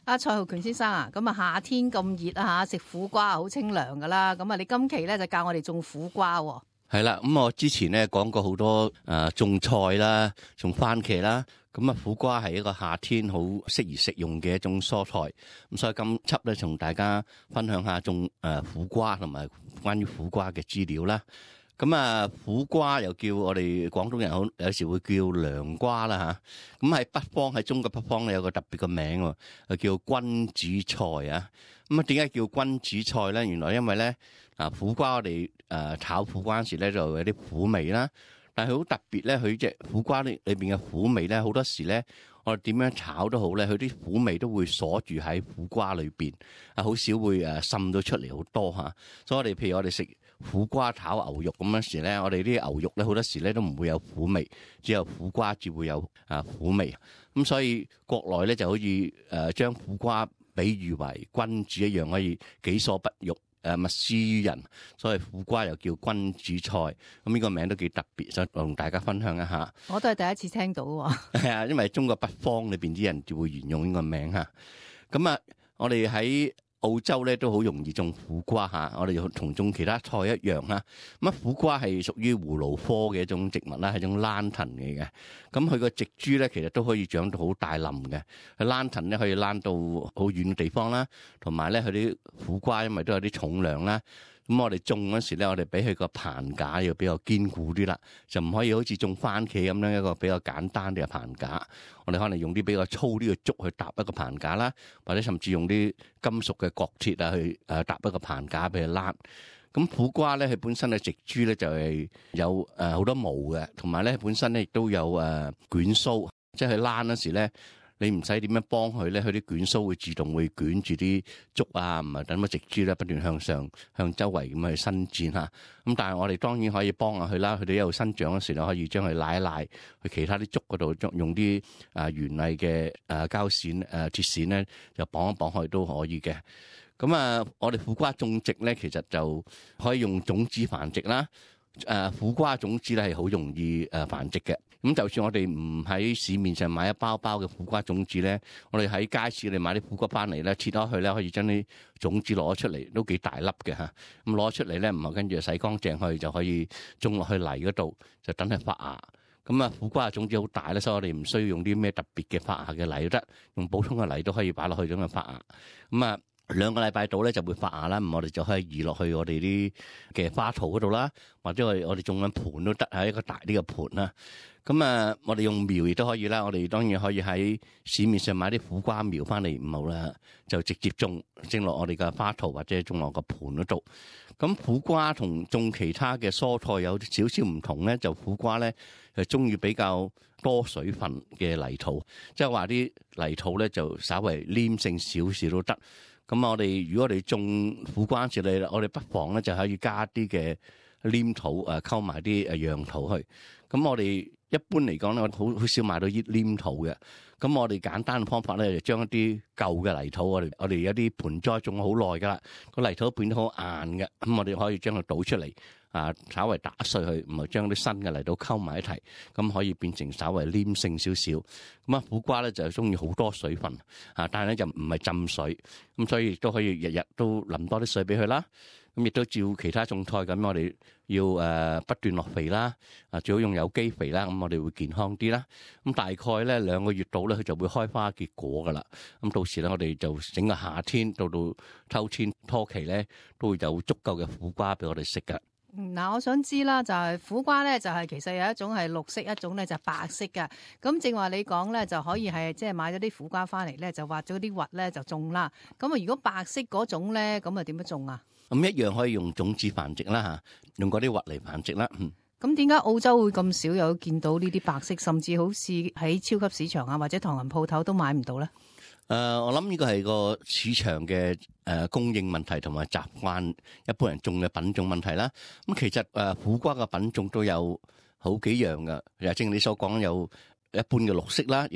蔡浩權先生啊，咁啊夏天咁熱啊嚇，食苦瓜好清涼噶啦。咁啊，你今期咧就教我哋種苦瓜喎。 係啦，咁我之前咧講過好多種菜啦，種番茄啦，咁啊苦瓜係一個夏天好適宜食用嘅一種蔬菜。咁所以今輯咧同大家分享下種苦瓜同埋關於苦瓜嘅資料啦。咁啊，苦瓜又叫我哋廣東人有時會叫涼瓜啦嚇。咁喺北方，喺中國北方咧有個特別嘅名喎，叫君子菜啊。咁啊，點解叫君子菜咧？原來因為咧苦瓜我哋炒苦瓜嗰時咧就有啲苦味啦。但係好特別咧，佢隻苦瓜裏邊嘅苦味咧，好多時咧我哋點樣炒都好咧，佢啲苦味都會鎖住喺苦瓜裏邊，好少會滲到出嚟好多嚇。所以我哋譬如我哋食苦瓜炒牛肉咁樣時咧，我哋啲牛肉咧好多時咧都唔會有苦味，只有苦瓜至會有苦味。咁所以國內咧就可以將苦瓜比喻為君子一樣，可以己所不欲，勿施於人。所以苦瓜又叫君子菜，咁呢個名都幾特別，想同大家分享一下。 我都係第一次聽到喎。係啊，因為中國北方裏邊啲人就會沿用呢個名嚇。咁啊，我哋喺澳洲咧都好容易種苦瓜嚇，我哋同種其他菜一樣嚇。咁苦瓜係屬於葫蘆科嘅一種植物啦，係種蘭藤嚟嘅。咁佢個植株咧其實都可以長到好大冧嘅。佢蘭藤咧可以躝到好遠嘅地方啦，同埋咧佢啲苦瓜因為都有啲重量啦。咁我哋種嗰時咧，我哋俾佢個棚架要比較堅固啲啦，就唔可以好似種番茄咁樣一個比較簡單啲嘅棚架。我哋可能用啲比較粗啲嘅竹去搭一個棚架啦，或者甚至用啲金屬嘅角鐵啊去搭一個棚架俾佢躝。咁苦瓜咧，佢本身嘅植株咧就係有好多毛嘅，同埋咧本身咧亦都有捲鬚，即係佢躝嗰時咧。你唔使點樣幫佢咧，佢啲捲鬚會自動會捲住啲竹啊，唔係等個植株咧不斷向上向周圍咁去伸展嚇。咁但係我哋當然可以幫下佢啦，佢哋一路生長嗰時咧，可以將佢拉一拉去其他啲竹嗰度，用啲原嚟嘅膠線鐵線咧，就綁一綁佢都可以嘅。咁我哋苦瓜種植咧，其實就可以用種子繁殖啦。苦瓜種子咧係好容易繁殖嘅。咁就算我哋唔喺市面上買一包包嘅苦瓜種子咧，我哋喺街市你買啲苦瓜翻嚟咧，切開佢咧，可以將啲種子攞出嚟，都幾大粒嘅嚇。咁攞出嚟咧，唔係跟住洗乾淨佢就可以種落去泥嗰度，就等佢發芽。咁苦瓜嘅種子好大咧，所以我哋唔需要用啲咩特別嘅發芽嘅泥都得，用普通嘅泥都可以擺落去咁樣發芽。咁2個禮拜到咧就會發芽啦，咁我哋就可以移落去我哋啲嘅花槽嗰度啦，或者我哋種緊盤都得，喺一個大啲嘅盤啦。咁我哋用苗亦都可以啦，我哋當然可以喺市面上買啲苦瓜苗翻嚟，唔好啦，就直接種落我哋嘅花槽或者種落個盤嗰度。咁苦瓜同種其他嘅蔬菜有少少唔同咧，就苦瓜咧係中意比較多水分嘅泥土，即係話啲泥土咧就稍微黏性少少都得。咁如果我哋種苦瓜時咧，我哋不妨咧就可以加啲嘅黏土溝埋啲樣土去。咁我哋一般嚟講咧，我好少買到啲黏土嘅。咁我哋簡單嘅方法咧，就將一啲舊嘅泥土，我哋有啲盆栽種好耐噶啦，個泥土變得好硬嘅，咁我哋可以將佢倒出嚟。稍微打碎佢，唔係將啲新嘅泥土溝埋一齊，咁可以變成稍微黏性少少。咁苦瓜咧就中意好多水分，但係咧就唔係浸水，咁所以亦都可以日日都淋多啲水俾佢啦。咁亦都照其他種菜咁，我哋要不斷落肥啦，最好用有機肥啦，咁我哋會健康啲啦。咁大概咧2個月到咧，佢就會開花結果噶啦。咁到時咧，我哋就整個夏天到秋天初期咧，都會有足夠嘅苦瓜俾我哋食噶。 嗱，我想知啦，就係苦瓜咧，就係其實有一種係綠色，一種咧就白色嘅。咁正話你講咧，就可以係即係買咗啲苦瓜翻嚟咧，就挖咗啲核咧就種啦。咁如果白色嗰種咧，咁點樣種啊？ 咁一樣可以用種子繁殖啦嚇，用嗰啲核嚟繁殖啦。 咁點解澳洲會咁少有見到呢啲白色，甚至好似喺超級市場啊或者唐人鋪頭都買唔到咧？ 我諗呢個係個市場嘅供應問題同埋習慣一般人種嘅品種問題啦。咁其實苦瓜嘅品種都有好幾樣㗎，正如你所講有一般嘅綠色啦，亦都有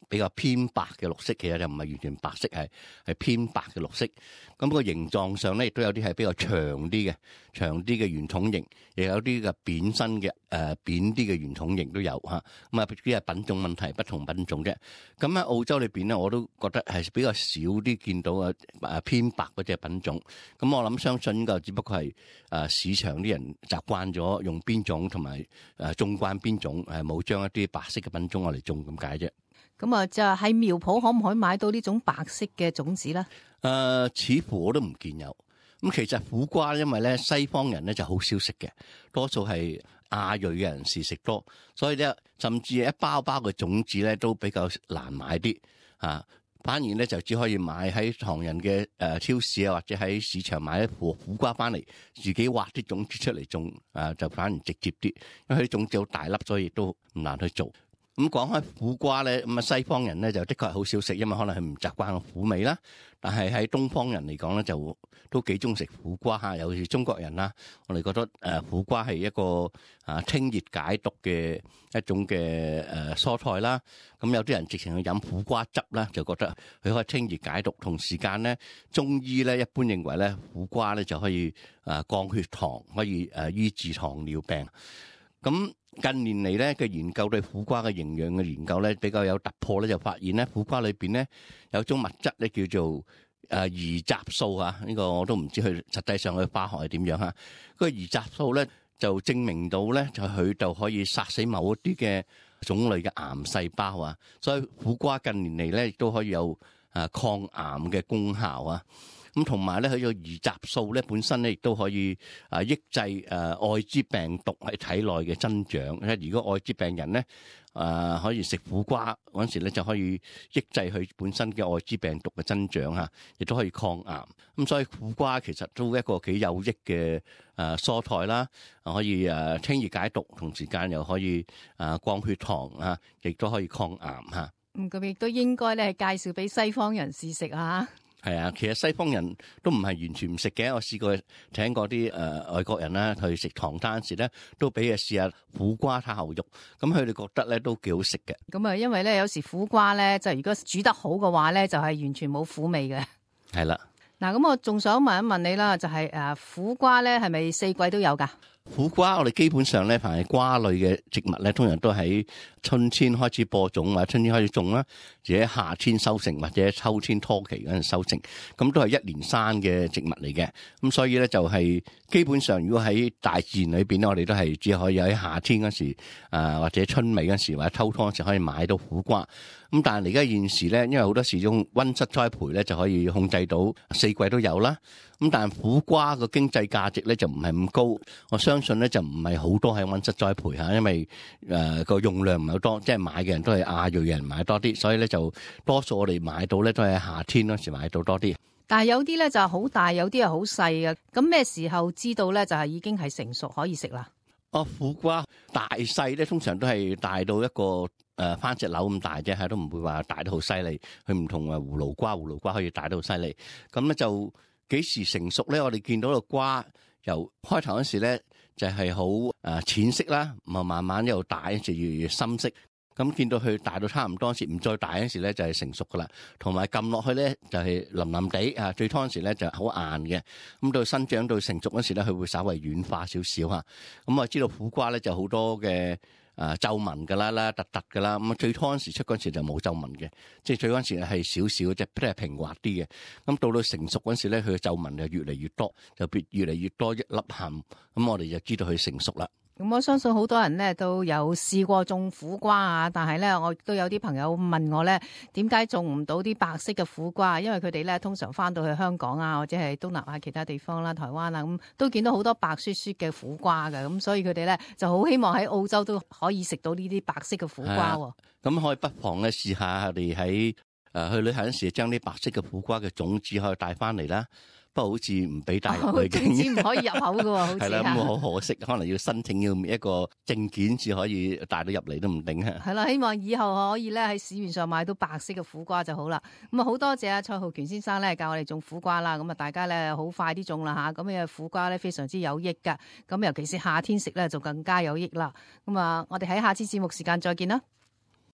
比較偏白嘅綠色，其實就唔係完全白色，係偏白嘅綠色。咁個形狀上咧，亦都有啲係比較長啲嘅圓筒形，亦有啲嘅扁身嘅扁啲嘅圓筒形都有嚇。咁啊，只係品種問題，不同品種啫。咁喺澳洲裏邊咧，我都覺得係比較少啲見到偏白嗰隻品種。咁我諗相信呢個只不過係市場啲人習慣咗用邊種同埋種慣邊種，冇將一啲白色嘅品種我嚟種咁解啫。 咁啊，就喺苗圃可唔可以買到呢種白色嘅種子咧？ 似乎我都唔見有。咁其實苦瓜因為咧西方人咧就好少食嘅，多數係亞裔嘅人士食多，所以咧甚至一包包嘅種子咧都比較難買啲啊。反而咧就只可以買喺唐人嘅超市啊，或者喺市場買一顆苦瓜翻嚟，自己挖啲種子出嚟種就反而直接啲，因為啲種子好大粒，所以亦都唔難去做。咁講開苦瓜咧，咁啊西方人咧就的確係好少食，因為可能係唔習慣個苦味啦。但係喺東方人嚟講咧，就都幾中意食苦瓜嚇，尤其是中國人啦。我哋覺得苦瓜係一個清熱解毒嘅一種嘅蔬菜啦。咁有啲人直情去飲苦瓜汁啦，就覺得佢可以清熱解毒。同時間咧，中醫咧一般認為咧苦瓜咧就可以降血糖，可以醫治糖尿病。咁近年嚟咧嘅研究對苦瓜嘅營養嘅研究咧比較有突破咧，就發現咧苦瓜裏邊咧有種物質咧叫做兒雜素啊，呢個我都唔知佢實際上佢化學係點樣嚇。個兒雜素咧就證明到咧就佢就可以殺死某一啲嘅種類嘅癌細胞啊，所以苦瓜近年嚟咧亦都可以有抗癌嘅功效啊。咁同埋咧，佢個兒雜素咧本身咧亦都可以抑制艾滋病毒喺體內嘅增長。如果艾滋病人咧可以食苦瓜嗰陣時咧，就可以抑制佢本身嘅艾滋病毒嘅增長嚇，亦都可以抗癌。咁所以苦瓜其實都一個幾有益嘅蔬菜啦，可以清熱解毒，同時間又可以降血糖啊，亦都可以抗癌嚇。 咁亦都應該咧係介紹俾西方人試食啊。 係啊，其實西方人都唔係完全唔食嘅。我試過請過啲外國人啦去食唐餐時咧，都俾佢試下苦瓜炒牛肉，咁佢哋覺得咧都幾好食嘅。 咁啊，因為咧有時苦瓜咧，就如果煮得好嘅話咧，就係完全冇苦味嘅。 係啦， 嗱，咁我仲想問一問你啦，就係苦瓜咧係咪四季都有㗎？ 苦瓜我哋基本上咧，凡係瓜類嘅植物咧，通常都喺春天開始播種或者春天開始種啦，或者夏天收成或者秋天初期嗰陣收成，咁都係一年生嘅植物嚟嘅。咁所以咧就係基本上，如果喺大自然裏邊咧，我哋都係只可以喺夏天嗰時或者春尾嗰時或者秋冬嗰時可以買到苦瓜。咁但係而家現時咧，因為好多時用溫室栽培咧，就可以控制到四季都有啦。咁但係苦瓜個經濟價值咧就唔係咁高，我相信咧就唔係好多喺溫室栽培嚇，因為個用量唔係好多，即係買嘅人都係亞裔人買多啲，所以咧就多數我哋買到咧都係夏天嗰時買到多啲。 但係有啲咧就係好大，有啲係好細嘅。咁咩時候知道咧就係已經係成熟可以食啦？ 苦瓜大細咧通常都係大到一個番石榴咁大啫，都唔會話大得好犀利。佢唔同葫蘆瓜可以大得好犀利。咁咧就幾時成熟咧？我哋見到個瓜由開頭嗰時咧就係好淺色啦，慢慢一路大就越嚟越深色。咁見到佢大到差唔多時，唔再大嗰時咧就係成熟噶啦。同埋撳落去咧就係腍腍地啊，最初嗰時咧就好硬嘅。咁到生長到成熟嗰時咧，佢會稍微軟化少少嚇。咁我知道苦瓜咧就好多嘅皺紋噶啦，突噶啦。咁最初嗰時出嗰時就冇皺紋嘅，即係最嗰時係少少嘅，即係平滑啲嘅。咁到成熟嗰時咧，佢嘅皺紋就越嚟越多，就越嚟越多一粒痕。咁我哋就知道佢成熟啦。 咁我相信好多人咧都有試過種苦瓜啊，但係咧我都有啲朋友問我咧，點解種唔到啲白色嘅苦瓜？因為佢哋咧通常翻到去香港啊，或者係東南亞其他地方啦、台灣啊，咁都見到好多白雪雪嘅苦瓜嘅，咁所以佢哋咧就好希望喺澳洲都可以食到呢啲白色嘅苦瓜。 咁可以不妨咧試下我哋喺去旅行嗰時，將啲白色嘅苦瓜嘅種子可以帶翻嚟啦。不過好似唔俾帶入去， 種子唔可以入口㗎喎，好似係啦，咁好可惜，可能要申請要一個證件先可以帶到入嚟都唔定啊。 係啦，希望以後可以咧喺市面上買到白色嘅苦瓜就好啦。咁啊，好多謝蔡浩權先生咧教我哋種苦瓜啦。咁啊，大家咧好快啲種啦嚇。咁嘅苦瓜咧非常之有益㗎。咁尤其是夏天食咧就更加有益啦。咁啊，我哋喺下次節目時間再見啦。